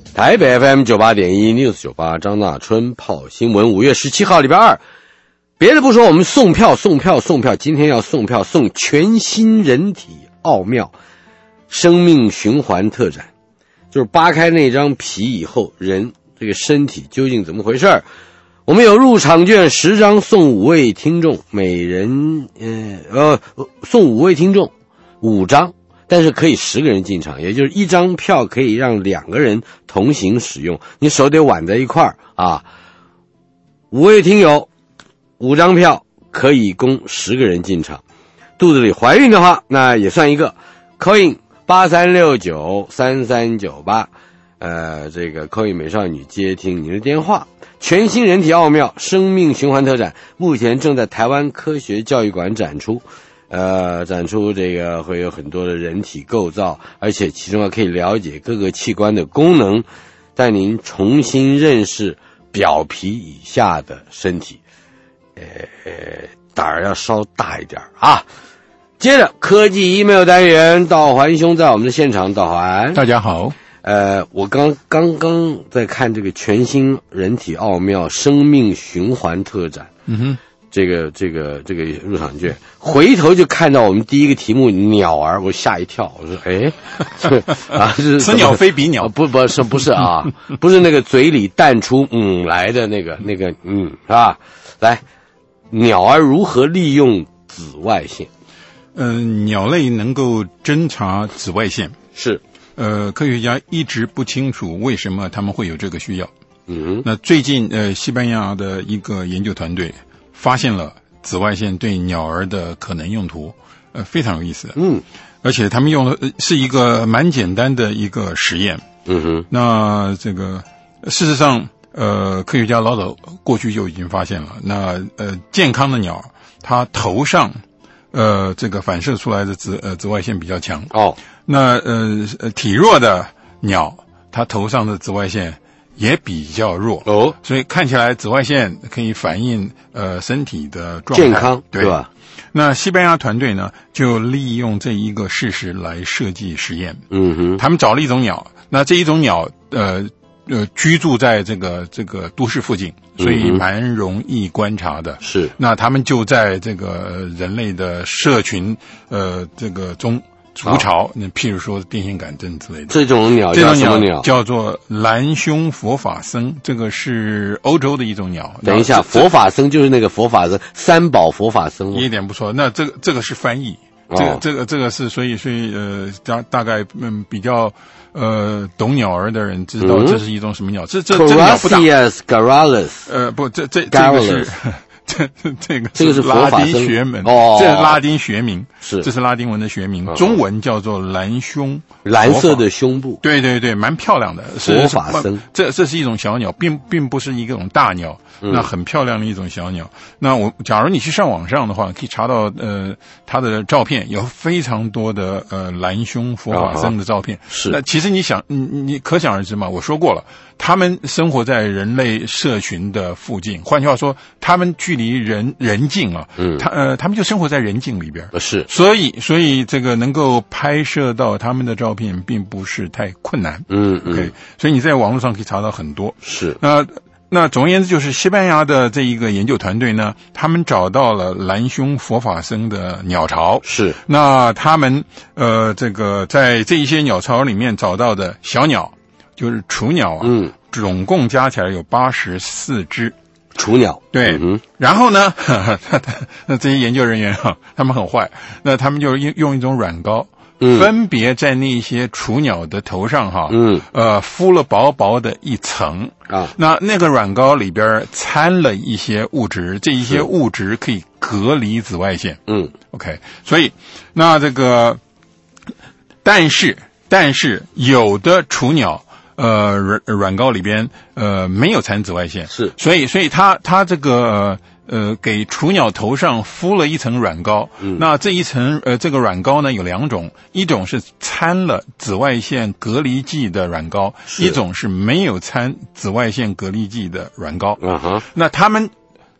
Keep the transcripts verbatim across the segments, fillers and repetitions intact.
台北 F M 九八点一 News 九八张大春泡新闻，五月十七号礼拜二。别的不说，我们送票送票送票，今天要送票送全新人体奥妙生命循环特展，就是扒开那张皮以后，人这个身体究竟怎么回事？我们有入场券十张送五位听众，每人呃呃送五位听众五张。但是可以十个人进场，也就是一张票可以让两个人同行使用，你手得挽在一块儿啊。五位听友，五张票可以供十个人进场。肚子里怀孕的话，那也算一个。call in 八三六九三三九八，呃，这个 call in 美少女接听您的电话。全新人体奥妙生命循环特展，目前正在台湾科学教育馆展出。呃，展出这个会有很多的人体构造，而且其中可以了解各个器官的功能，带您重新认识表皮以下的身体。呃，胆儿要稍大一点啊。接着科技 email 单元，道环兄在我们的现场，道环， 大家好。 呃，我刚刚刚在看这个全新人体奥妙生命循环特展。嗯哼。这个这个这个入场券，回头就看到我们第一个题目鸟儿，我吓一跳，我说哎，啊是此鸟非彼鸟， 不不是不是啊，不是那个嘴里淡出嗯来的那个那个嗯是吧？来，鸟儿如何利用紫外线？ 嗯、呃，鸟类能够侦察紫外线， 是呃，科学家一直不清楚为什么他们会有这个需要。 嗯， 那最近呃，西班牙的一个研究团队发现了紫外线对鸟儿的可能用途，呃，非常有意思。嗯，而且他们用的是一个蛮简单的一个实验。 嗯哼， 那这个事实上，呃，科学家老早过去就已经发现了。那呃，健康的鸟，它头上呃这个反射出来的紫呃紫外线比较强。 哦， 那呃体弱的鸟，它头上的紫外线也比较弱哦， 所以看起来紫外线可以反映呃身体的状态健康， 对吧？ 那西班牙团队呢，就利用这一个事实来设计实验。 嗯哼， 他们找了一种鸟，那这一种鸟呃呃居住在这个这个都市附近，所以蛮容易观察的。 是、嗯， 那他们就在这个人类的社群呃这个中筑巢，那譬如说电线杆阵之类的。 这种鸟叫什么鸟？ 叫做蓝胸佛法僧，这个是欧洲的一种鸟。 等一下，佛法僧就是那个佛法僧，三宝佛法僧。 一点不错。那这个这个是翻译，这个、 哦、 这个这个是，所以所以呃大大概嗯比较呃懂鸟儿的人知道这是一种什么鸟。嗯、这这这个鸟不大。 Carassius 呃不，这这这个是。这这个这个是拉丁学门哦， 这是拉丁学名， 是这是拉丁文的学名，哦、中文叫做蓝胸， 蓝色的胸部， 对对对，蛮漂亮的。 佛法僧， 这这是一种小鸟，并并不是一种大鸟，嗯、那很漂亮的一种小鸟。那我假如你去上网上的话，可以查到呃它的照片，有非常多的呃蓝胸佛法僧的照片。 哦、是， 那其实你想，你你可想而知嘛。我说过了，他们生活在人类社群的附近，换句话说，他们距离人人境啊，嗯，他呃，他们就生活在人境里边， 是， 所以所以这个能够拍摄到他们的照片，并不是太困难， 嗯嗯 ，OK， 所以你在网络上可以查到很多， 是， 那那总而言之，就是西班牙的这一个研究团队呢，他们找到了蓝胸佛法僧的鸟巢， 是， 那他们呃，这个在这一些鸟巢里面找到的小鸟，就是雏鸟啊， 嗯， 总共加起来有八十四只。 雏鸟对、 嗯， 然后呢，那这些研究人员哈、啊，他们很坏，那他们就用用一种软膏，嗯，分别在那些雏鸟的头上哈、啊， 嗯， 呃，敷了薄薄的一层啊， 那那个软膏里边掺了一些物质，这一些物质可以隔离紫外线， 嗯 ，OK， 所以那这个，但是但是有的雏鸟。呃，软软膏里边呃没有掺紫外线， 是， 所以所以它它这个呃给雏鸟头上敷了一层软膏，嗯，那这一层呃这个软膏呢有两种，一种是掺了紫外线隔离剂的软膏，一种是没有掺紫外线隔离剂的软膏， 嗯哼， 那他们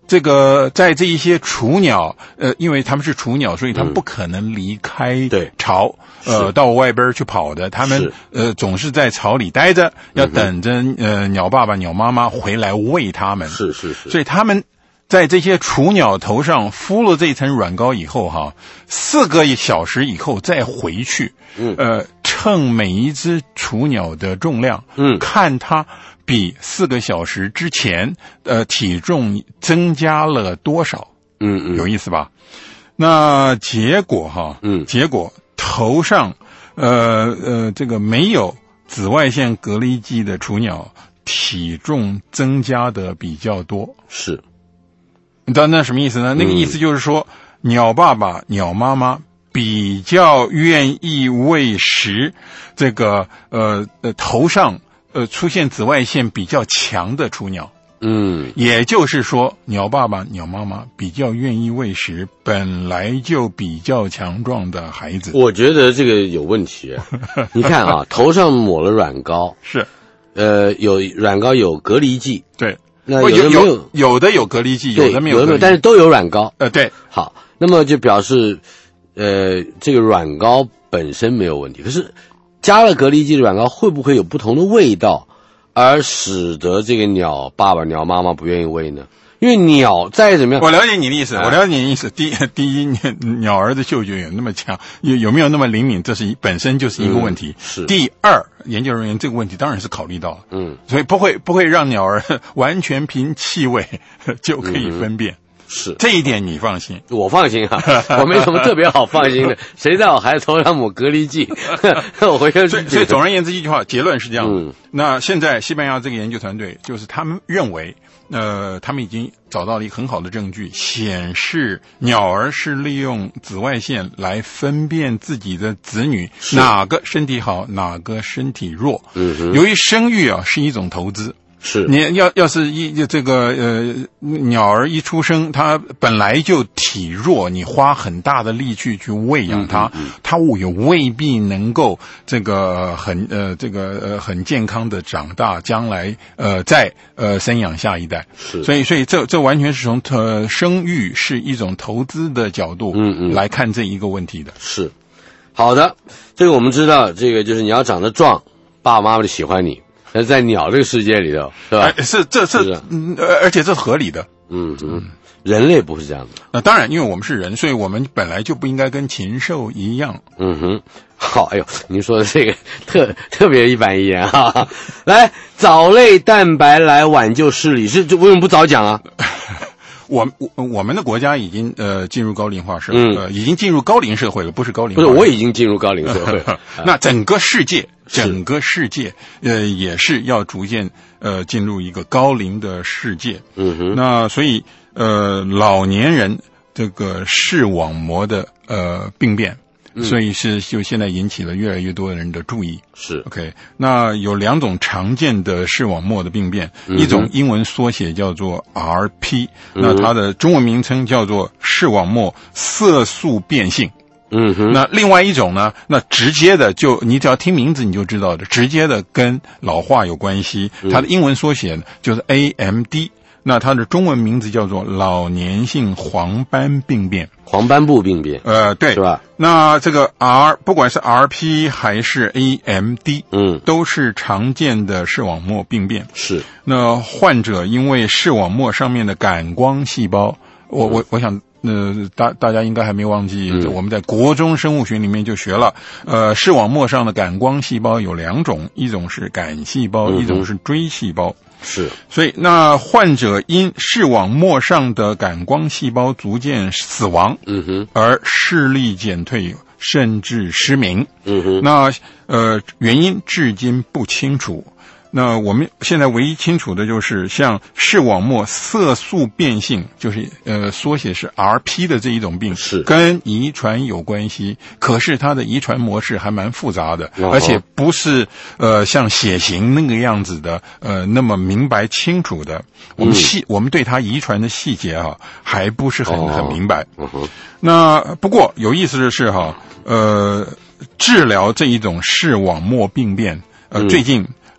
这个在这一些雏鸟，呃，因为他们是雏鸟，所以他们不可能离开巢，嗯、呃，到外边去跑的。他们呃总是在巢里待着，要等着呃鸟爸爸、鸟妈妈回来喂他们。 是是是， 所以他们在这些雏鸟头上敷了这一层软膏以后，哈，四个小时以后再回去， 嗯， 呃，称每一只雏鸟的重量， 嗯， 看它比四个小时之前，呃，体重增加了多少？ 嗯嗯， 有意思吧？那结果哈， 嗯， 结果头上，呃呃，这个没有紫外线隔离剂的雏鸟，体重增加的比较多。 是， 你知道那什么意思呢？那个意思就是说，嗯、鸟爸爸、鸟妈妈比较愿意喂食这个呃呃头上。呃，出现紫外线比较强的雏鸟， 嗯， 也就是说，鸟爸爸、鸟妈妈比较愿意喂食本来就比较强壮的孩子。 我觉得这个有问题。你看啊，头上抹了软膏， 是， 呃，有软膏有隔离剂， 对， 那有的没有， 有的有隔离剂，有的没有隔离剂， 但是都有软膏。 呃，对， 好，那么就表示，呃，这个软膏本身没有问题，可是。加了隔离剂的软膏会不会有不同的味道，而使得这个鸟爸爸、鸟妈妈不愿意喂呢？因为鸟再怎么样， 我了解你的意思，我了解你的意思。第一，第一，鸟儿的嗅觉有那么强，有有没有那么灵敏，这是本身就是一个问题。 嗯、是。 第二，研究人员这个问题当然是考虑到了， 嗯， 所以不会不会让鸟儿完全凭气味就可以分辨。 嗯是这一点你放心， 我放心啊，我没什么特别好放心的。谁在我孩子头上抹隔离剂，我回去。 所以，所以总而言之一句话，结论是这样的。 嗯、 那现在西班牙这个研究团队，就是他们认为，呃，他们已经找到了一个很好的证据，显示鸟儿是利用紫外线来分辨自己的子女哪个身体好，哪个身体弱。 嗯哼， 由于生育啊是一种投资。 是你要要是一这个呃鸟儿一出生，它本来就体弱，你花很大的力气去喂养它， 嗯嗯嗯、 它也未必能够这个很呃这个呃很健康的长大，将来呃再呃生养下一代。 是， 所以所以这这完全是从呃生育是一种投资的角度嗯嗯来看这一个问题的。 是，好的，这个我们知道，这个就是你要长得壮，爸爸妈妈就喜欢你。但是在鸟这个世界里头，是吧？ 哎、是这是，是嗯，而且这是合理的。 嗯嗯，人类不是这样的。 那当然，因为我们是人，所以我们本来就不应该跟禽兽一样。 嗯哼，好，哎呦，您说的这个特特别一板一眼哈。来，藻类蛋白来挽救视力，是这为什么不早讲啊？ 我我我们的国家已经呃进入高龄化社会， 嗯、 呃已经进入高龄社会了，不是高龄化。 不是，我已经进入高龄社会了。 那整个世界，整个世界呃也是要逐渐呃进入一个高龄的世界。 嗯哼。 那所以呃老年人这个视网膜的呃病变。 嗯、 所以是就现在引起了越来越多人的注意。 是 OK， 那有两种常见的视网膜的病变， 嗯、 一种英文缩写叫做 R P，、嗯、那它的中文名称叫做视网膜色素变性。 嗯哼。 那另外一种呢，那直接的就你只要听名字你就知道的，直接的跟老化有关系。 嗯、 它的英文缩写呢就是 A M D。那它的中文名字叫做老年性黄斑病变， 黄斑部病变， 呃，对， 是吧？ 那这个 R 不管是 R P 还是 A M D， 嗯， 都是常见的视网膜病变。 是， 那患者因为视网膜上面的感光细胞，我我我想。呃，大大家应该还没忘记， 嗯、 我们在国中生物学里面就学了，呃，视网膜上的感光细胞有两种，一种是感细胞， 嗯、 一种是锥细胞。 是， 所以那患者因视网膜上的感光细胞逐渐死亡， 嗯哼， 而视力减退，甚至失明。 嗯哼， 那呃原因至今不清楚。那我们现在唯一清楚的就是像视网膜色素变性，就是呃缩写是 R P 的这一种病， 是跟遗传有关系，可是它的遗传模式还蛮复杂的， 哦、 而且不是呃像血型那个样子的呃那么明白清楚的。我们细、嗯、我们对它遗传的细节啊还不是很、哦、很明白。 嗯哼， 那不过有意思的是哈，呃治疗这一种视网膜病变，呃、嗯、最近。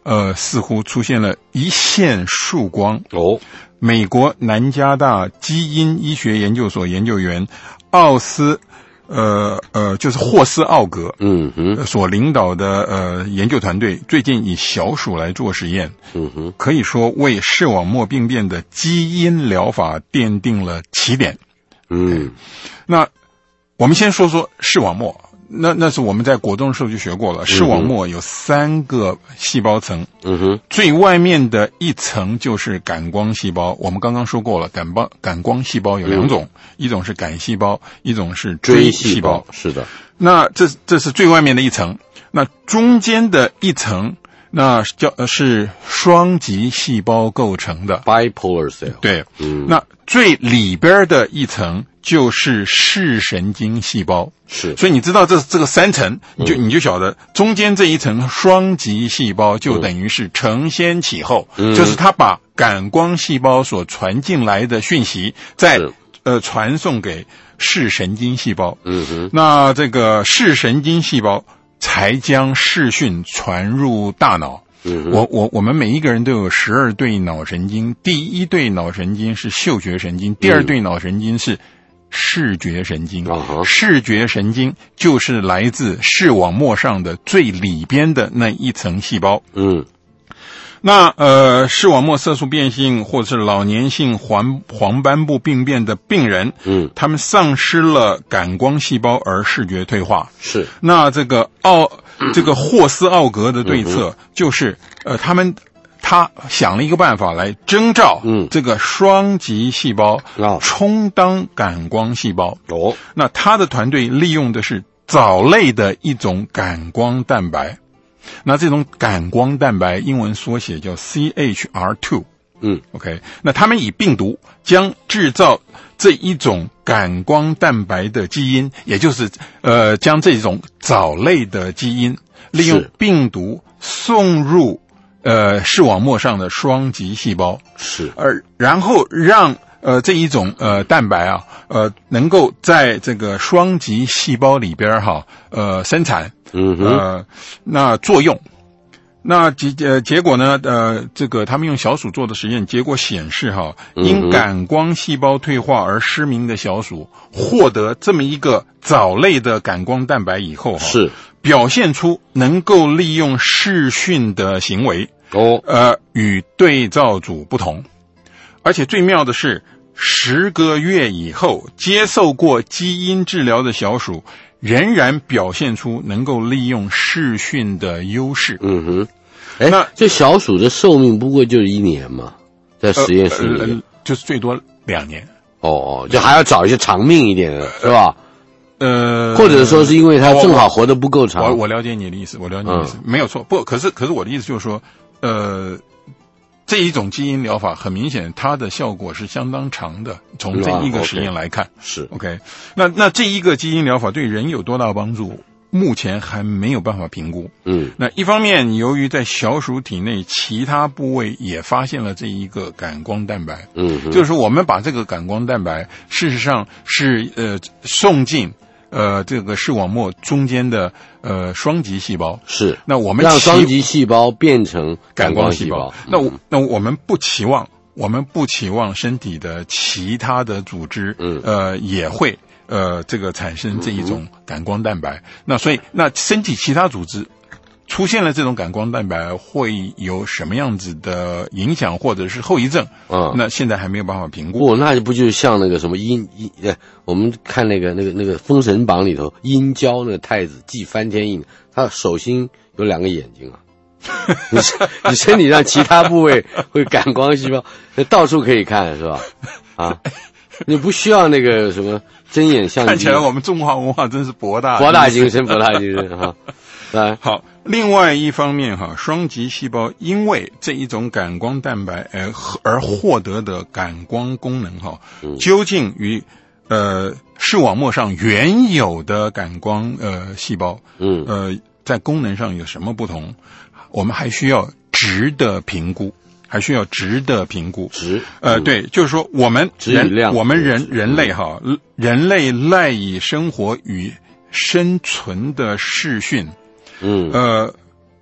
呃，似乎出现了一线曙光。 哦， 美国南加大基因医学研究所研究员奥斯，呃呃，就是霍斯奥格， 嗯哼， 所领导的呃研究团队，最近以小鼠来做实验， 嗯哼， 可以说为视网膜病变的基因疗法奠定了起点。 嗯， 那我们先说说视网膜。那那是我们在国中的时候就学过了，视网膜有三个细胞层， 嗯哼， 最外面的一层就是感光细胞。我们刚刚说过了，感光感光细胞有两种，嗯、一种是感细胞，一种是锥细胞。 是的， 那这这是最外面的一层，那中间的一层，那叫是双极细胞构成的 bipolar cell。 对， 嗯， 那最里边的一层就是视神经细胞。 是， 所以你知道这这个三层，你就、嗯、你就晓得中间这一层双极细胞就等于是承先启后，嗯、就是它把感光细胞所传进来的讯息再呃传送给视神经细胞。 嗯哼， 那这个视神经细胞才将视讯传入大脑。 嗯， 我我我们每一个人都有十二对脑神经，第一对脑神经是嗅觉神经，第二对脑神经是视觉神经。 嗯、 视觉神经就是来自视网膜上的最里边的那一层细胞。 嗯， 那呃，视网膜色素变性或者是老年性黄黄斑部病变的病人， 嗯， 他们丧失了感光细胞而视觉退化。 是， 那这个奥这个霍斯奥格的对策就是，呃，他们他想了一个办法来征召这个双极细胞充当感光细胞。 哦， 那他的团队利用的是藻类的一种感光蛋白。那这种感光蛋白英文缩写叫 C H R 二。 嗯 ，OK， 那他们以病毒将制造这一种感光蛋白的基因，也就是呃将这种藻类的基因利用病毒送入呃视网膜上的双极细胞， 是， 而然后让呃这一种呃蛋白啊呃能够在这个双极细胞里边哈呃生产， 嗯哼， 呃那作用。那结呃结果呢？呃，这个他们用小鼠做的实验，结果显示哈，因感光细胞退化而失明的小鼠，获得这么一个藻类的感光蛋白以后哈， 是表现出能够利用视讯的行为哦， 呃，与对照组不同，而且最妙的是，十个月以后接受过基因治疗的小鼠，仍然表现出能够利用视讯的优势。 嗯哼，哎，那这小鼠的寿命不过就是一年嘛，在实验室里面， 呃呃、就是最多两年。 哦，就还要找一些长命一点的，是吧？ 呃， 或者说是因为它正好活得不够长。 我 我, 我了解你的意思，我了解你的意思，嗯、没有错。不，可是可是我的意思就是说，呃。这一种基因疗法很明显，它的效果是相当长的。从这一个实验来看， 嗯、是 OK。那那这一个基因疗法对人有多大帮助？目前还没有办法评估。 嗯， 那一方面，由于在小鼠体内其他部位也发现了这一个感光蛋白， 嗯， 就是说我们把这个感光蛋白，事实上是呃送进。呃，这个视网膜中间的呃双极细胞是， 那我们让双极细胞变成感光细胞。 那我、嗯、那我们不期望，我们不期望身体的其他的组织， 嗯， 呃，也会呃这个产生这一种感光蛋白。嗯、那所以，那身体其他组织出现了这种感光蛋白，会有什么样子的影响或者是后遗症？ 嗯， 那现在还没有办法评估。 哦，那不就像那个什么阴阴呃，我们看那个那个那个《封神榜》里头，殷郊那个太子祭翻天印，他手心有两个眼睛啊。你你身体上其他部位会感光细胞，到处可以看是吧？啊，你不需要那个什么睁眼相机。 看起来我们中华文化真是博大博大精深，博大精深哈。来， 好。另外一方面哈，双极细胞因为这一种感光蛋白而而获得的感光功能哈， 嗯、 究竟与呃视网膜上原有的感光呃细胞， 嗯呃在功能上有什么不同？我们还需要值得评估，还需要值得评估。 值呃、嗯、对，就是说我们人我们人人类哈，嗯、人类赖以生活与生存的视讯。 嗯， 呃，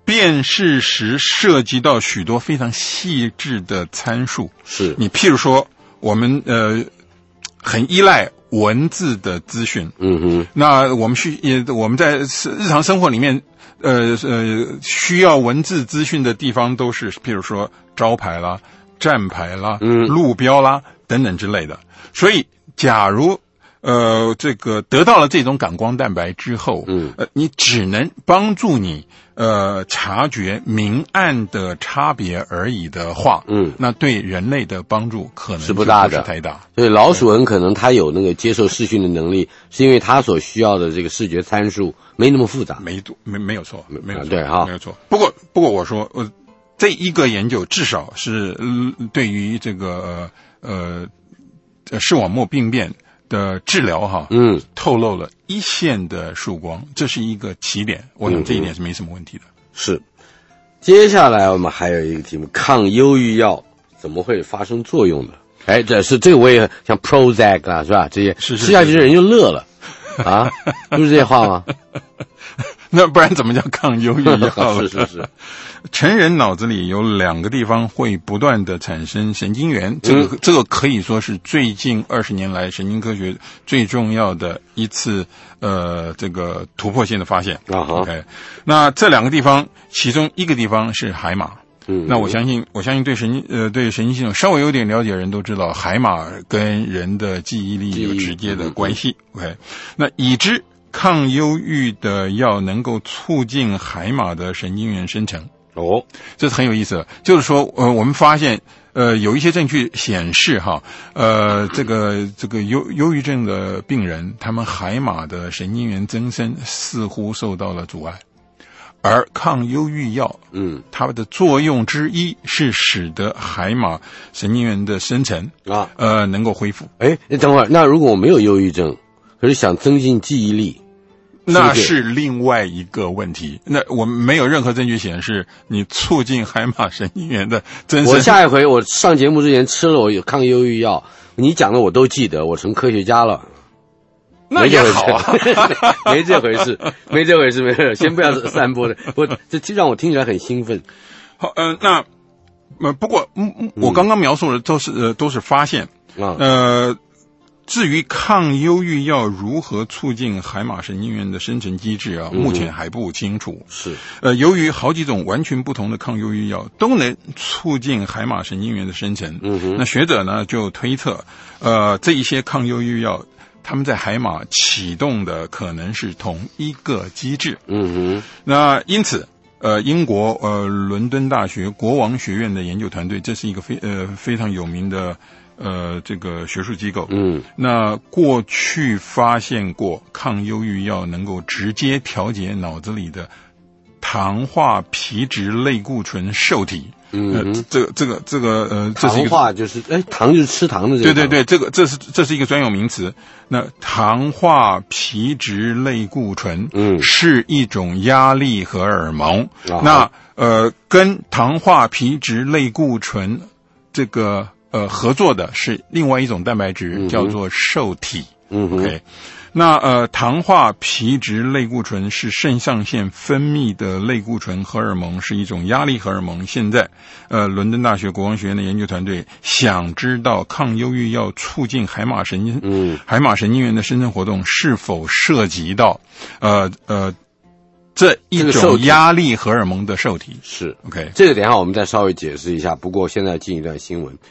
辨识时涉及到许多非常细致的参数。 是你譬如说，我们呃很依赖文字的资讯， 嗯哼， 那我们需也我们在日常生活里面，呃呃需要文字资讯的地方都是譬如说招牌啦、站牌啦、 嗯路标啦等等之类的。所以，假如呃，这个得到了这种感光蛋白之后， 嗯， 呃，你只能帮助你呃察觉明暗的差别而已的话， 嗯， 那对人类的帮助可能是不大的， 是太大。 所以老鼠很可能它有那个接受视讯的能力，是因为它所需要的这个视觉参数没那么复杂， 没没没有错，没有错， 对哈， 没有错。不过不过我说，呃，这一个研究至少是、呃、对于这个呃呃视网膜病变的治疗哈， 嗯， 透露了一线的曙光，这是一个起点，我想这一点是没什么问题的。 嗯、是，接下来我们还有一个题目，抗忧郁药怎么会发生作用呢？哎，这是这个我也像 Prozac 啊，是吧？这些是是吃下去的人就乐了，啊，不是这些话吗？ 那不然怎么叫抗忧郁药？ 是是是。 成人脑子里有两个地方会不断的产生神经元，这个、嗯、这个可以说是最近二十年来神经科学最重要的一次呃这个突破性的发现。 啊哈 ，OK， 那这两个地方，其中一个地方是海马。 嗯， 那我相信，我相信对神经呃对神经系统稍微有点了解的人都知道，海马跟人的记忆力有直接的关系。嗯、OK， 那已知抗忧郁的药能够促进海马的神经元生成。 哦， 这是很有意思的，就是说，呃，我们发现，呃，有一些证据显示，哈，呃，这个这个忧忧郁症的病人，他们海马的神经元增生似乎受到了阻碍，而抗忧郁药， 嗯， 它的作用之一是使得海马神经元的生成啊， 呃，能够恢复。 哎，等会儿，那如果我没有忧郁症，可是想增进记忆力？ 那是另外一个问题。那我们没有任何证据显示你促进海马神经元的增生。 我下一回我上节目之前吃了我有抗忧郁药，你讲的我都记得，我成科学家了。 那也好啊， 没这回事，没这回事，没这回事。先不要散播的，我这让我听起来很兴奋。 好，呃，那呃，不过嗯，我刚刚描述的都是呃都是发现啊， 呃。至于抗忧郁药如何促进海马神经元的生成机制啊， 嗯、 目前还不清楚。 是， 呃，由于好几种完全不同的抗忧郁药都能促进海马神经元的生成， 嗯哼， 那学者呢就推测，呃，这一些抗忧郁药他们在海马启动的可能是同一个机制。 嗯哼， 那因此。呃，英国呃伦敦大学国王学院的研究团队，这是一个非呃非常有名的呃这个学术机构。 嗯， 那过去发现过抗忧郁药能够直接调节脑子里的糖化皮质类固醇受体。 嗯、 呃，这个这个这个呃，这是一个糖化就是哎，糖就是吃糖的这个。 对对对，这个这是这是一个专有名词。那糖化皮质类固醇， 嗯， 是一种压力荷尔蒙。 啊、 那呃，跟糖化皮质类固醇这个呃合作的是另外一种蛋白质， 嗯、 叫做受体。 嗯 ，OK。那呃，糖化皮质类固醇是肾上腺分泌的类固醇荷尔蒙，是一种压力荷尔蒙。现在，呃，伦敦大学国王学院的研究团队想知道抗忧郁药促进海马神经， 嗯， 海马神经元的生成活动是否涉及到，呃呃，这一种压力荷尔蒙的受体。 是 OK， 这个等一下我们再稍微解释一下。不过现在进一段新闻。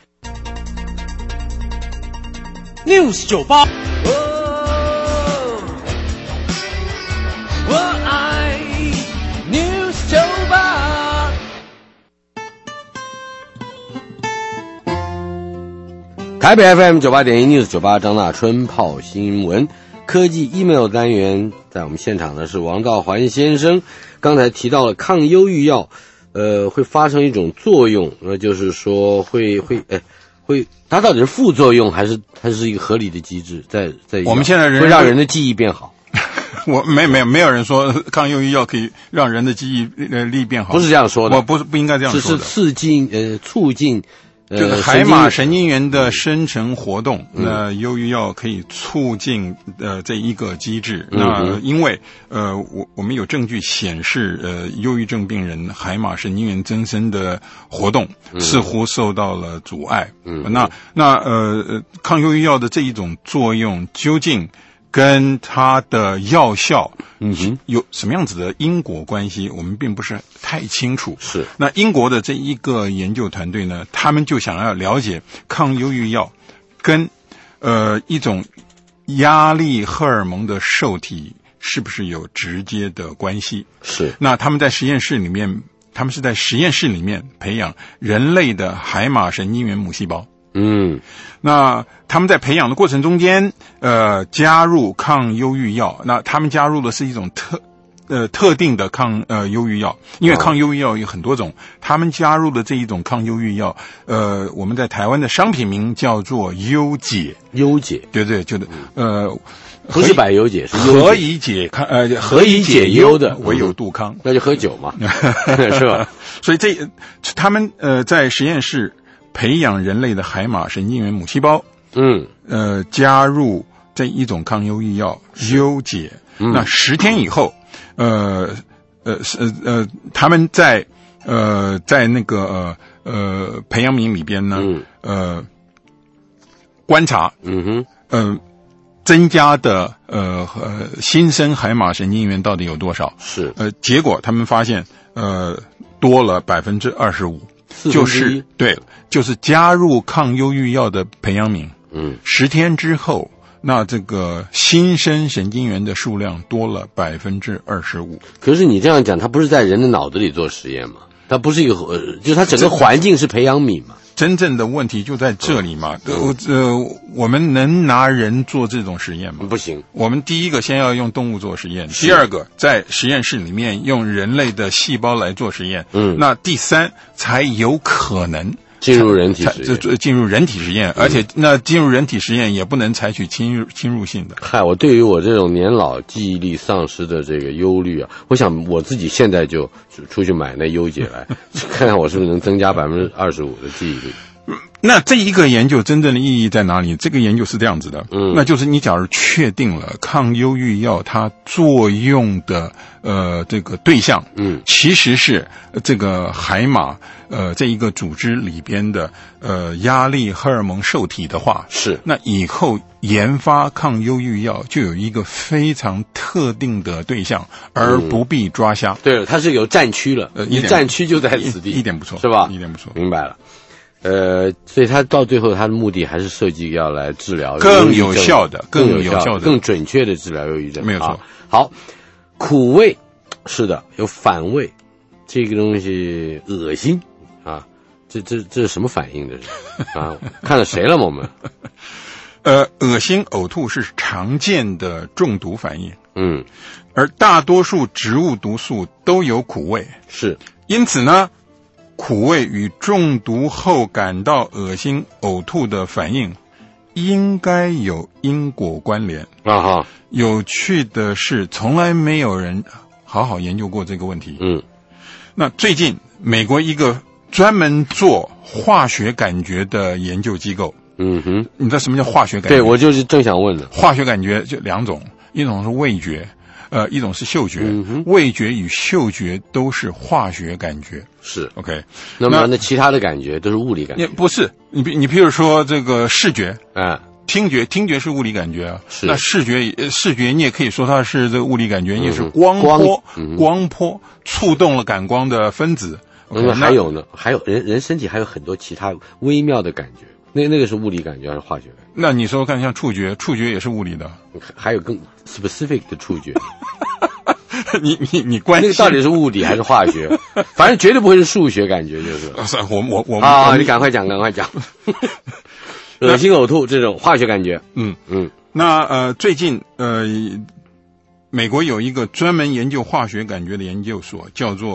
News 九八。我爱 News 九八。 台北 F M 九八点一 News 九八张大春泡新闻科技 email 单元，在我们现场的是王道环先生。刚才提到了抗忧郁药，呃，会发生一种作用，那就是说会会哎会，它到底是副作用还是它是一个合理的机制？在在我们现在人会让人的记忆变好。 我没没有没有人说抗忧郁药可以让人的记忆力变好， 不是这样说的， 我不是不应该这样说的， 只是刺激呃促进这个海马神经元的生成活动，嗯、那忧郁药可以促进呃这一个机制。嗯、那因为呃我我们有证据显示，呃忧郁症病人海马神经元增生的活动似乎受到了阻碍。嗯，那那呃抗忧郁药的这一种作用究竟跟它的药效嗯哼有什么样子的因果关系，我们并不是太清楚。是，那英国的这一个研究团队呢，他们就想要了解抗忧郁药跟呃一种压力荷尔蒙的受体是不是有直接的关系。是，那他们在实验室里面，他们是在实验室里面培养人类的海马神经元母细胞。嗯，那他们在培养的过程中间，呃，加入抗忧郁药。那他们加入的是一种特呃特定的抗呃忧郁药，因为抗忧郁药有很多种，他们加入的这一种抗忧郁药，呃，我们在台湾的商品名叫做忧解。忧解，对对，就是呃。 不是百忧解，是何以解康？呃， 何以解忧的， 唯有杜康， 那就喝酒嘛，是吧？ 所以这他们呃在实验室培养人类的海马神经元母细胞，嗯，呃，加入这一种抗忧郁药忧解，嗯、那十天以后，呃呃呃呃，他们在呃在那个呃呃培养皿里边呢，嗯、呃观察，嗯哼，嗯、呃。增加的呃呃新生海马神经元到底有多少？是呃，结果他们发现呃多了百分之二十五，就是对，就是加入抗忧郁药的培养皿，嗯，十天之后，那这个新生神经元的数量多了百分之二十五。 可是你这样讲，它不是在人的脑子里做实验吗？它不是一个，呃，就是它整个环境是培养皿嘛。 真正的问题就在这里嘛，呃，呃，我们能拿人做这种实验吗？ 不行。 我们第一个先要用动物做实验，第二个在实验室里面用人类的细胞来做实验，嗯，那第三才有可能进入人体实验， 进入人体实验，而且那进入人体实验也不能采取侵入侵入性的。 嗨，我对于我这种年老记忆力丧失的这个忧虑啊，我想我自己现在就出去买那优解来，看看我是不是能增加百分之二十五的记忆力。 那这一个研究真正的意义在哪里？这个研究是这样子的，嗯，那就是你假如确定了抗忧郁药它作用的呃这个对象，嗯，其实是这个海马呃这一个组织里边的呃压力荷尔蒙受体的话，是那以后研发抗忧郁药就有一个非常特定的对象，而不必抓瞎。 嗯、对了，它是有战区了，呃，你战区就在此地， 一, 一点不错， 是吧？ 一点不错， 明白了。呃，所以他到最后，他的目的还是设计要来治疗更有效的、 更有效的、更准确的治疗忧郁症。 没有错。 好，苦味是的，有反胃，这个东西恶心啊，这这这是什么反应？这是啊，看到谁了吗？我们呃，恶心、呕吐是常见的中毒反应，嗯，而大多数植物毒素都有苦味， 是， 因此呢。苦味与中毒后感到恶心、呕吐的反应应该有因果关联啊！哈，有趣的是，从来没有人好好研究过这个问题。嗯，那最近美国一个专门做化学感觉的研究机构，嗯哼，你知道什么叫化学感觉？ 对，我就是正想问的。 化学感觉就两种，一种是味觉。呃，一种是嗅觉，嗯、味觉与嗅觉都是化学感觉， 是 OK。 那么那其他的感觉都是物理感觉？ 不是，你你譬如说这个视觉，啊，听觉，听觉是物理感觉啊，是。那视觉，视觉你也可以说它是这个物理感觉，嗯、也是光波，光, 光波触动了感光的分子。 那么还有呢？还有人人身体还有很多其他微妙的感觉。那那个是物理感觉还是化学感觉？ 那你说看，像触觉，触觉也是物理的， 还有更 specific 的触觉。 你你你关心那个到底是物理还是化学？反正绝对不会是数学感觉，就是。 我我我啊，你赶快讲，赶快讲。恶心呕吐这种化学感觉， 嗯嗯。那呃，最近呃，美国有一个专门研究化学感觉的研究所，叫做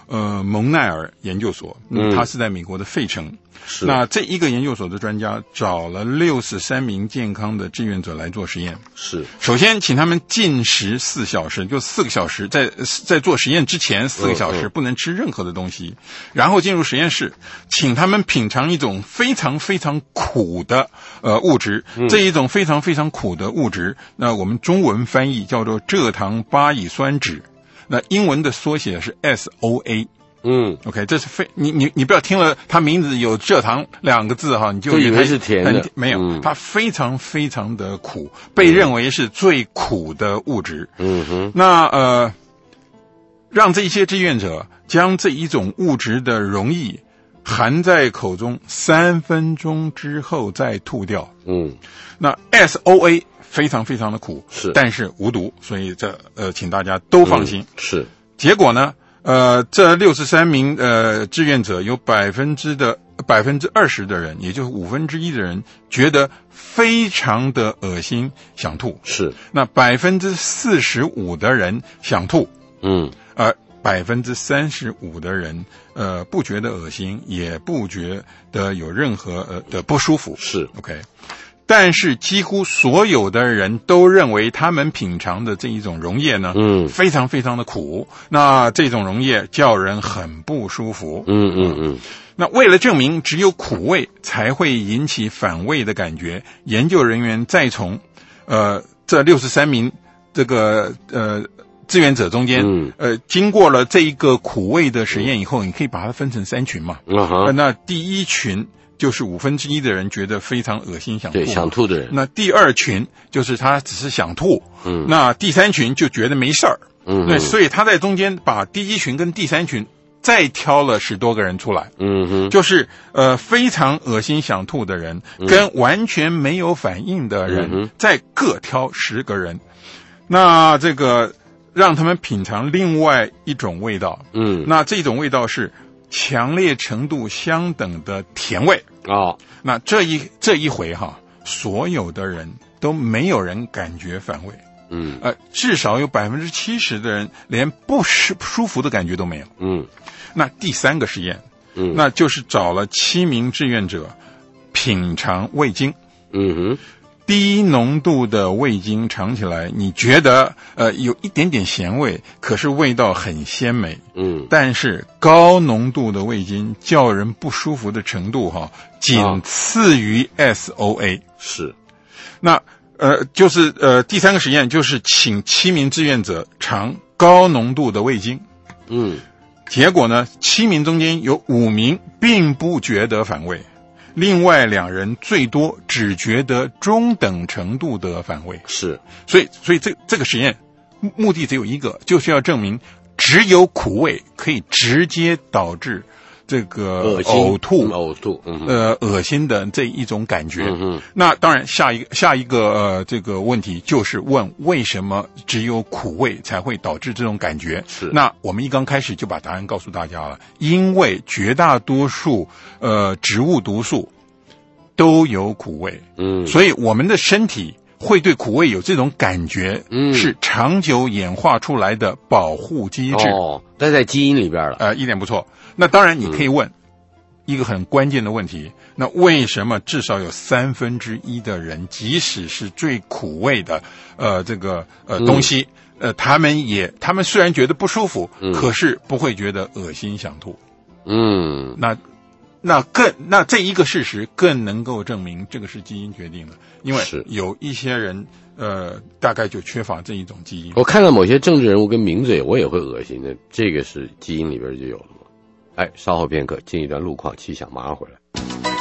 呃蒙奈尔研究所，嗯，他是在美国的费城。 是， 那这一个研究所的专家找了六十三名健康的志愿者来做实验。 是， 首先请他们禁食四小时，就四个小时，在在做实验之前四个小时不能吃任何的东西，嗯嗯然后进入实验室，请他们品尝一种非常非常苦的呃物质，嗯、这一种非常非常苦的物质，那我们中文翻译叫做蔗糖巴乙酸酯，那英文的缩写是 S O A。 嗯 ，OK， 这是非你你你不要听了它名字有蔗糖两个字哈，你就就以为是甜的， 没有， 嗯、 它非常非常的苦，被认为是最苦的物质。 嗯哼， 那呃，让这些志愿者将这一种物质的溶液含在口中三分钟之后再吐掉。 嗯， 那 S O A 非常非常的苦， 是， 但是无毒，所以这呃，请大家都放心。 嗯、是， 结果呢？呃，这六十三名呃志愿者有百分之的百分之二十的人，也就是五分之一的人觉得非常的恶心，想吐。 是， 那百分之四十五的人想吐， 嗯， 而百分之三十五的人呃不觉得恶心，也不觉得有任何呃的不舒服。 是 ，OK。但是几乎所有的人都认为他们品尝的这一种溶液呢， 嗯， 非常非常的苦。那这种溶液叫人很不舒服。 嗯嗯嗯。 那为了证明只有苦味才会引起反胃的感觉，研究人员再从呃这六十三名这个呃志愿者中间， 嗯、 呃经过了这一个苦味的实验以后，你可以把它分成三群嘛。 嗯哼、 呃。那第一群。就是五分之一的人觉得非常恶心想吐， 对，想吐的人。 那第二群就是他只是想吐， 嗯， 那第三群就觉得没事儿， 嗯， 对，所以他在中间把第一群跟第三群再挑了十多个人出来， 嗯哼， 就是呃非常恶心想吐的人、嗯、跟完全没有反应的人、嗯、再各挑十个人，那这个让他们品尝另外一种味道， 嗯， 那这种味道是强烈程度相等的甜味啊、哦， 那这一这一回哈，所有的人都没有人感觉反胃， 嗯， 呃，至少有百分之七十的人连不舒不舒服的感觉都没有， 嗯， 那第三个实验， 嗯， 那就是找了七名志愿者品尝味精， 嗯哼。 低浓度的味精尝起来，你觉得呃有一点点咸味，可是味道很鲜美。 嗯， 但是高浓度的味精叫人不舒服的程度哈，仅次于 S O A。 是， 那呃就是呃第三个实验就是请七名志愿者尝高浓度的味精。 嗯， 结果呢，七名中间有五名并不觉得反胃。另外两人最多只觉得中等程度的反胃， 是， 所以所以这这个实验目的只有一个，就是要证明只有苦味可以直接导致这个呕吐、 呕吐，嗯、 呃，恶心的这一种感觉。 嗯、 那当然，下一个下一个呃这个问题就是问为什么只有苦味才会导致这种感觉？ 是。 那我们一刚开始就把答案告诉大家了，因为绝大多数呃植物毒素都有苦味， 嗯， 所以我们的身体会对苦味有这种感觉， 嗯， 是长久演化出来的保护机制。 哦，带在基因里边了。 呃，一点不错。那当然，你可以问一个很关键的问题：嗯、那为什么至少有三分之一的人，即使是最苦味的呃这个呃东西，嗯、呃，他们也他们虽然觉得不舒服， 嗯、 可是不会觉得恶心想吐。 嗯， 那。那更那这一个事实更能够证明这个是基因决定的，因为有一些人呃大概就缺乏这一种基因。 我看到某些政治人物跟名嘴，我也会恶心的，这个是基因里边就有了吗？哎，稍后片刻进一段路况气象，马上回来。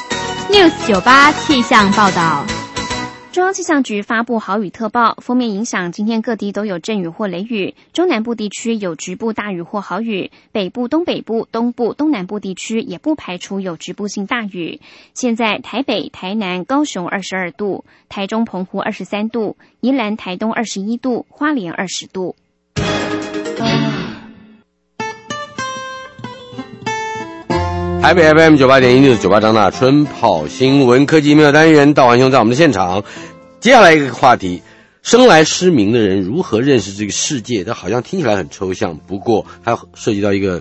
News 九八气象报道。 中央气象局发布豪雨特报，锋面影响，今天各地都有阵雨或雷雨，中南部地区有局部大雨或豪雨，北部、东北部、东部、东南部地区也不排除有局部性大雨。现在台北、台南、高雄二十二度，台中、澎湖二十三度，宜兰、台东二十一度，花莲二十度。 台北 F M 九八点一 News 九八张大春跑新闻科技没有单元，道完兄在我们的现场。接下来一个话题，生来失明的人如何认识这个世界？它好像听起来很抽象，不过它涉及到一个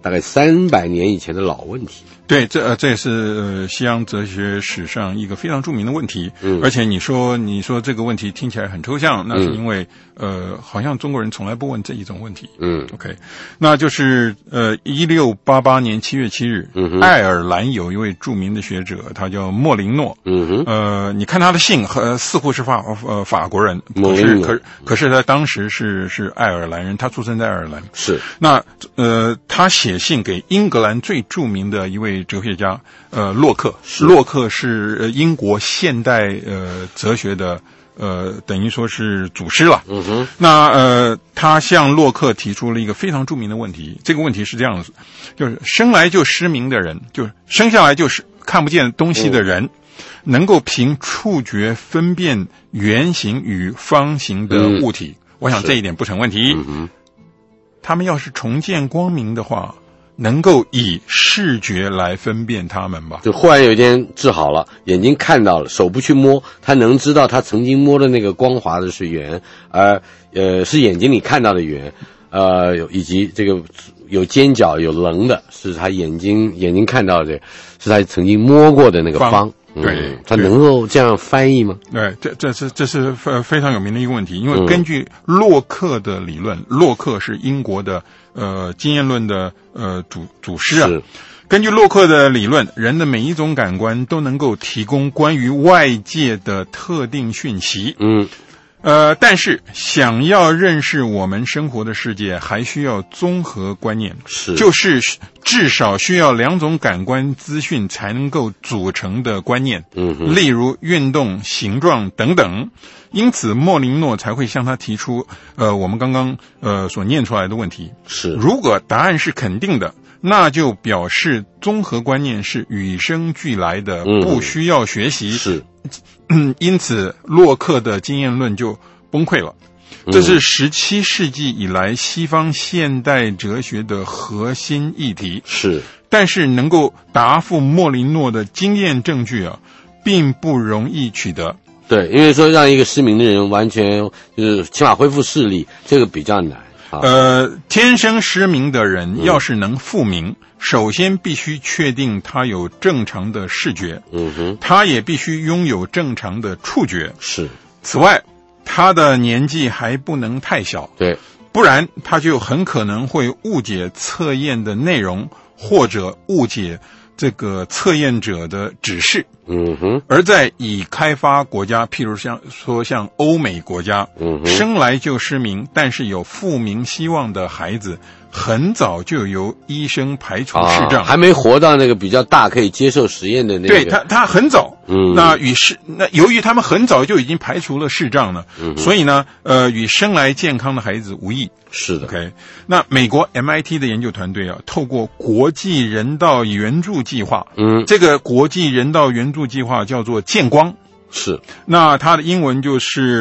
大概三百年以前的老问题。 对，这呃这也是呃西洋哲学史上一个非常著名的问题。 嗯， 而且你说你说这个问题听起来很抽象，那是因为、嗯、呃好像中国人从来不问这一种问题。 嗯 ，OK， 那就是呃一六八八年七月七日， 嗯哼， 爱尔兰有一位著名的学者，他叫莫林诺。 嗯哼， 呃，你看他的姓和似乎是法呃法国人，可是可可是他当时是是爱尔兰人，他出生在爱尔兰。 是， 那呃他写信给英格兰最著名的一位哲学家，呃，洛克。洛克是呃英国现代呃哲学的呃等于说是祖师了。 嗯哼。 那呃他向洛克提出了一个非常著名的问题，这个问题是这样子，就是生来就失明的人，就是生下来就是看不见东西的人，嗯、能够凭触觉分辨圆形与方形的物体。嗯、我想这一点不成问题。 嗯哼。 他们要是重见光明的话，能够以视觉来分辨他们吧？ 就忽然有一天治好了，眼睛看到了，手不去摸，他能知道他曾经摸的那个光滑的是圆，而呃是眼睛里看到的圆，呃以及这个有尖角有棱的是他眼睛眼睛看到的，是他曾经摸过的那个方。方对、 嗯，他能够这样翻译吗？ 对，这这是这是非非常有名的一个问题，因为根据洛克的理论，嗯、洛克是英国的呃经验论的呃祖祖师啊。根据洛克的理论，人的每一种感官都能够提供关于外界的特定讯息。 嗯。 呃，但是想要认识我们生活的世界，还需要综合观念， 是， 就是至少需要两种感官资讯才能够组成的观念， 嗯哼， 例如运动、形状等等。因此，莫林诺才会向他提出，呃，我们刚刚呃所念出来的问题。 是， 如果答案是肯定的，那就表示综合观念是与生俱来的， 嗯、 不需要学习。 是。 嗯，因此洛克的经验论就崩溃了。这是十七世纪以来西方现代哲学的核心议题。 是， 但是能够答复莫林诺的经验证据啊，并不容易取得。 对，因为说让一个失明的人完全就是起码恢复视力，这个比较难。 呃，天生失明的人要是能复明，嗯、首先必须确定他有正常的视觉， 嗯哼， 他也必须拥有正常的触觉。 是。 此外，他的年纪还不能太小， 对， 不然他就很可能会误解测验的内容，或者误解这个测验者的指示。 嗯哼， 而在已开发国家，譬如像说像欧美国家， 嗯哼， 生来就失明，但是有复明希望的孩子，很早就由医生排除视障， 啊、还没活到那个比较大可以接受实验的那个。 对他，他很早。 嗯， 那与视那由于他们很早就已经排除了视障呢， 嗯， 所以呢，呃，与生来健康的孩子无异。 是的。 OK， 那美国 M I T 的研究团队啊，透过国际人道援助计划， 嗯， 这个国际人道援助计划叫做见光， 是。 那它的英文就是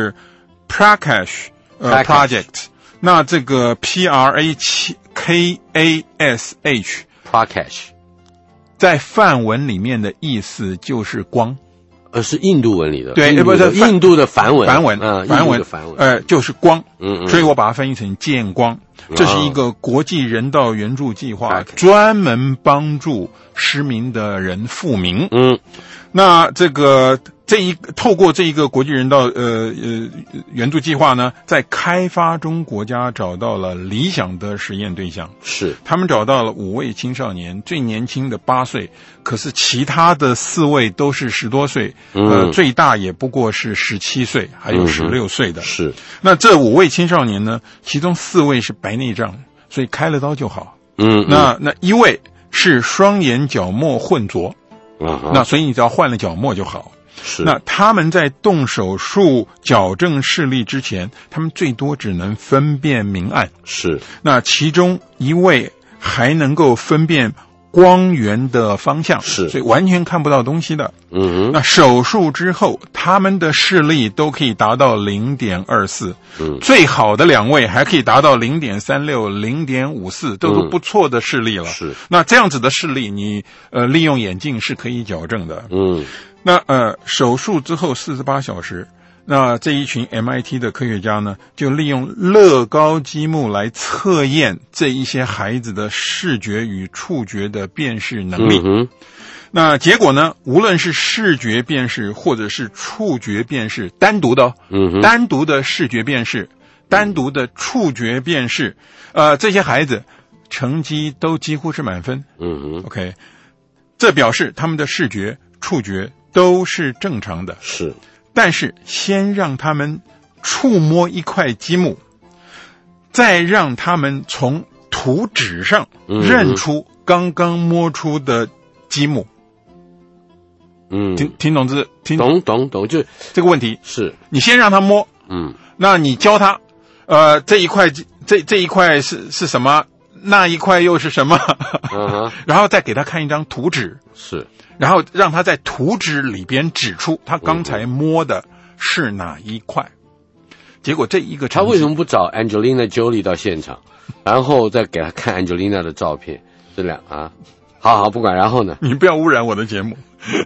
Prakash 呃 Project， 那这个 P R A K A S H Prakash。 在梵文里面的意思就是光， 呃，是印度文里的， 对，不是印度的梵文， 梵文， 嗯， 梵文， 梵文， 呃，就是光， 嗯嗯， 所以我把它翻译成见光。这是一个国际人道援助计划，专门帮助失明的人复明。 嗯， 那这个这一透过这一个国际人道呃呃援助计划呢，在开发中国家找到了理想的实验对象。 是， 他们找到了五位青少年，最年轻的八岁，可是其他的四位都是十多岁， 嗯、 呃，最大也不过是十七岁，还有十六岁的。 嗯、是， 那这五位青少年呢，其中四位是白内障，所以开了刀就好。 嗯， 那那一位是双眼角膜混浊， 嗯， 那所以你只要换了角膜就好。 是， 那他们在动手术矫正视力之前，他们最多只能分辨明暗。 是， 那其中一位还能够分辨光源的方向， 是， 所以完全看不到东西的。 嗯哼， 那手术之后，他们的视力都可以达到 零点二四， 嗯， 最好的两位还可以达到 零点三六、零点五四， 都是不错的视力了。 是， 那这样子的视力，你呃利用眼镜是可以矫正的。 嗯。 那呃，手术之后四十八小时， 那这一群 M I T 的科学家呢，就利用乐高积木来测验这一些孩子的视觉与触觉的辨识能力。 嗯那结果呢，无论是视觉辨识或者是触觉辨识，单独的、哦嗯单独的视觉辨识，单独的触觉辨识，呃，这些孩子成绩都几乎是满分。 嗯哼 OK， 这表示他们的视觉、触觉都是正常的。 是， 但是先让他们触摸一块积木，再让他们从图纸上认出刚刚摸出的积木。 嗯， 听听懂这听懂懂懂，就这个问题？ 是， 你先让他摸， 嗯那你教他，呃，这一块这这一块是是什么？那一块又是什么？ 嗯哼， 然后再给他看一张图纸， 是， 然后让他在图纸里边指出他刚才摸的是哪一块。结果这一个他成绩为什么不找 Angelina Jolie 到现场，然后再给他看 Angelina 的照片？这两啊，好好不管，然后呢？ 你不要污染我的节目。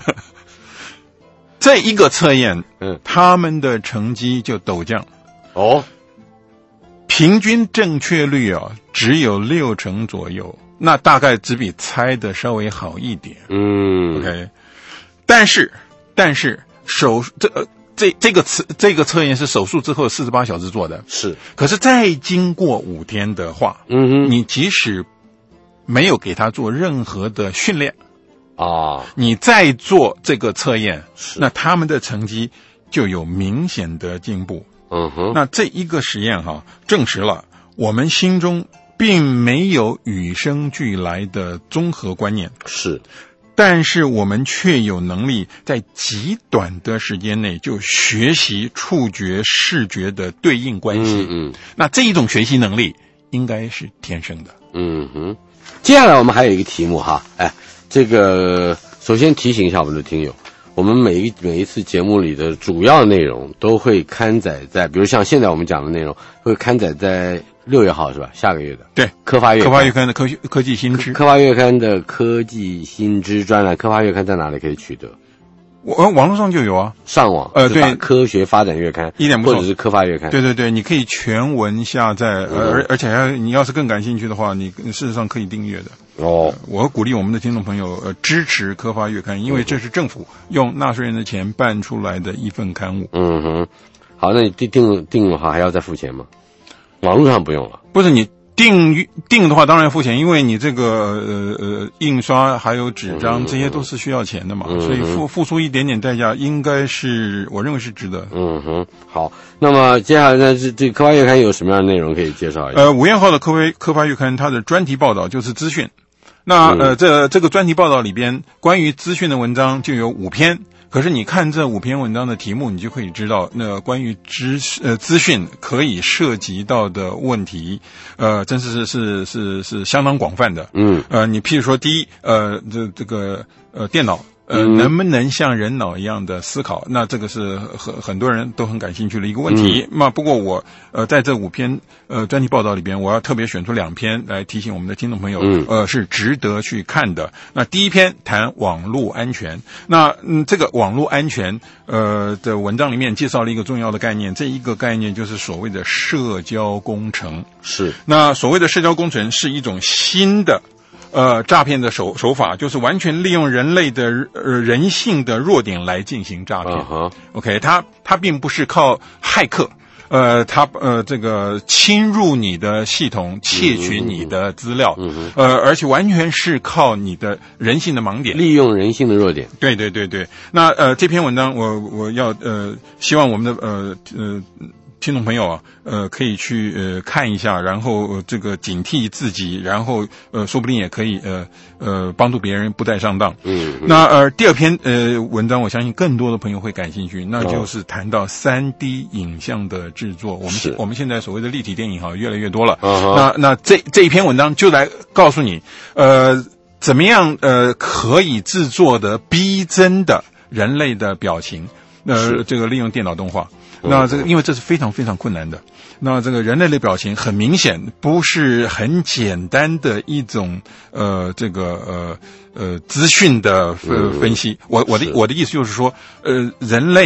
这一个测验， 嗯， 他们的成绩就陡降， 哦， 平均正确率啊只有六成左右，那大概只比猜的稍微好一点。 嗯 OK， 但是但是手这呃这这个测这个测验是手术之后四十八小时做的， 是， 可是再经过五天的话， 嗯哼， 你即使没有给他做任何的训练， 啊， 你再做这个测验， 是， 那他们的成绩就有明显的进步。 嗯哼， 那这一个实验哈，证实了我们心中并没有与生俱来的综合观念， 是， 但是我们却有能力在极短的时间内就学习触觉、视觉的对应关系。 嗯嗯那这一种学习能力应该是天生的。 嗯哼。接下来我们还有一个题目哈，哎，这个首先提醒一下我们的听友，我们每一每一次节目里的主要内容都会刊载在，比如像现在我们讲的内容会刊载在六月号是吧？下个月的对， 科发月科发月刊的科科技新知， 科发月刊的科技新知专栏，科发月刊在哪里可以取得？ 我网络上就有啊， 上网呃对， 科学发展月刊， 一点不错， 或者是科发月刊。 对对对，你可以全文下载， 嗯、 而而且还你要是更感兴趣的话，你事实上可以订阅的。 哦， 我鼓励我们的听众朋友呃支持科发月刊，因为这是政府用纳税人的钱办出来的一份刊物。 嗯哼，好，那你订订订的话还要再付钱吗？网络上不用了。 不是你订订的话，当然付钱，因为你这个呃呃印刷还有纸张、嗯、这些都是需要钱的嘛，嗯、所以付付出一点点代价，应该是我认为是值得。 嗯哼，好，那么接下来呢，这这科发月刊有什么样的内容可以介绍一下？ 呃，五月号的科发科发月刊，它的专题报道就是资讯。那呃，这这个专题报道里边关于资讯的文章就有五篇。可是你看这五篇文章的题目，你就可以知道，那关于知呃资讯可以涉及到的问题，呃，真是是是是是相当广泛的。 嗯， 呃，你譬如说，第一，呃，这这个呃电脑。呃，能不能像人脑一样的思考？那这个是很很多人都很感兴趣的一个问题。嗯、那不过我呃在这五篇呃专题报道里边，我要特别选出两篇来提醒我们的听众朋友， 嗯、 呃是值得去看的。那第一篇谈网络安全，那嗯这个网络安全呃的文章里面介绍了一个重要的概念，这一个概念就是所谓的社交工程。 是， 那所谓的社交工程是一种新的。呃，诈骗的手手法就是完全利用人类的呃人性的弱点来进行诈骗。 Uh-huh. OK， 它它并不是靠骇客，呃，它呃这个侵入你的系统，窃取你的资料， 嗯、 呃，而且完全是靠你的人性的盲点， 利用人性的弱点。 对对对对。那呃这篇文章我我要呃希望我们的呃呃。听众朋友啊，呃，可以去呃看一下，然后、呃、这个警惕自己，然后呃，说不定也可以呃呃帮助别人不再上当。 嗯。 那呃第二篇呃文章，我相信更多的朋友会感兴趣，那就是谈到三 D 影像的制作。我们我们现在所谓的立体电影哈越来越多了。 Uh-huh. 那那这这一篇文章就来告诉你，呃，怎么样呃可以制作的逼真的人类的表情，呃，这个利用电脑动画。那这个因为这是非常非常困难的，那这个人类的表情很明显不是很简单的一种呃这个呃呃资讯的呃分析。我我的我的意思就是说，呃人类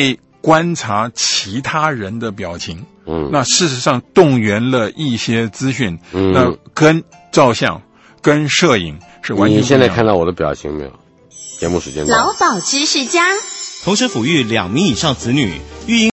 观察其他人的表情。 嗯， 那事实上动员了一些资讯， 嗯， 那跟照相、跟摄影是完全不一样的。 你现在看到我的表情没有？节目时间到。 劳保知识家，同时抚育两名以上子女，育婴